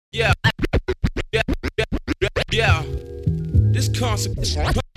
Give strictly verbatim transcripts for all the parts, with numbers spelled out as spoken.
Yeah, yeah, yeah, yeah. This consequence,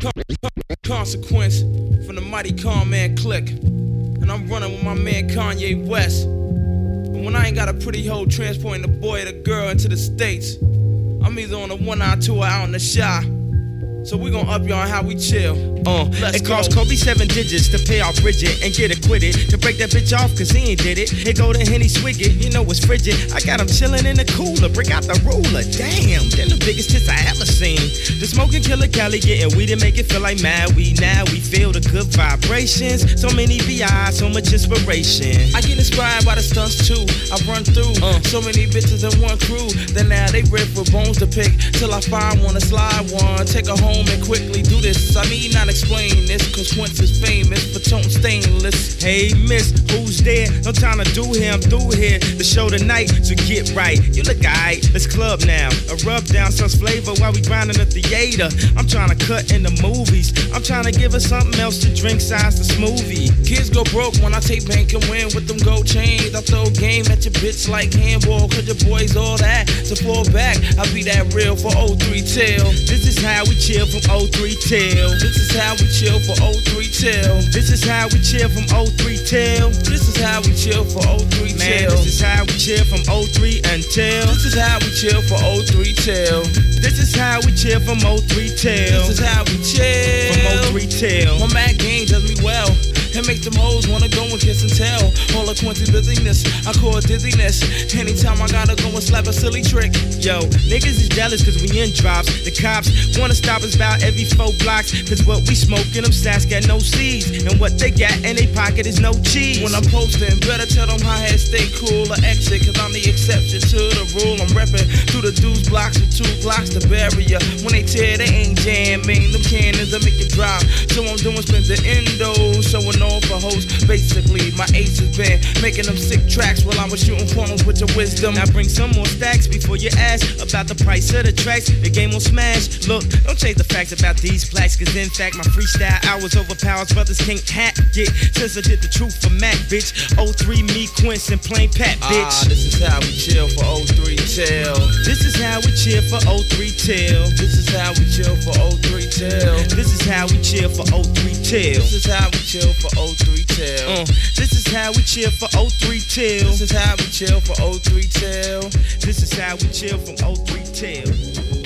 consequence from the mighty Con Man Click, and I'm running with my man Kanye West. And when I ain't got a pretty hoe transporting the boy or the girl into the States, I'm either on a one-eye tour out in the Shy. So we gon' up y'all on how we chill. Uh, Let's it cost Kobe seven digits to pay off Bridget and get acquitted. To break that bitch off cause he ain't did it. Here go the Henny Swigget, you know it's frigid. I got him chillin' in the cooler, bring out the ruler. Damn, they're the biggest tits I ever seen. The smoking killer Cali getting weed and make it feel like mad weed. Now we feel the good vibrations. So many V Is, so much inspiration. I get inspired by the stunts too. I run through uh, so many bitches in one crew. Then now they rip for bones to pick till I find one to slide one. Take her home and quickly do this. I need not explain this, cause Quince is famous for tone stainless. Hey miss, who's there? No time to do here, I'm through here. The show tonight, so get right. You look alright, let's club now. A rub down some flavor while we grinding the theater. I'm trying to cut in the movies. I'm trying to give her something else to drink, size the smoothie. Kids go broke when I take bank and win with them gold chains. I throw game at your bitch like handball, cause your boys all that. So fall back, I be that real for oh three till. This is how we chill from oh three till. This is how we chill for oh three till. This is how we chill from oh three till. This is how we chill for oh three Man, till. this is how we chill from oh three until. This is how we chill for oh three till. This is how we chill from oh three till. This is how we chill from oh three till. My Mac game does me well. It makes them hoes wanna go and kiss and tell. All the Quincy busyness, I call it dizziness. Anytime I gotta go and slap a silly trick. Yo, niggas is jealous cause we in drops. The cops wanna stop us about every four blocks. Cause what we smoking, them stats got no seeds. And what they got in they pocket is no cheese. When I'm posting, better tell them how I stay cool or exit. Cause I'm the exception to the rule. I'm reppin' through the dudes blocks with two blocks to barrier. When they tear, they ain't jamming. Them cannons that make it drop. So I'm doing spins the endo, showing off for hoes. Basically, my ace has been making them sick tracks while I was shooting pornos with your wisdom. Now bring some more stacks before you ask about the price of the tracks. The game will smash. Look, don't change the facts about these plaques, cause in fact my freestyle hours overpowers brothers can't hack it. Since I did the truth for Mac, bitch. oh three me, Quince, and plain Pat, bitch. Ah, this is how we chill for oh three till. This is how we chill for oh three till. This is how we chill for oh three till. This is how we chill for oh three till. This is how we chill for oh three till. Uh, this is how we chill for oh three till. This is how we chill for oh three till. This is how we chill from oh three till.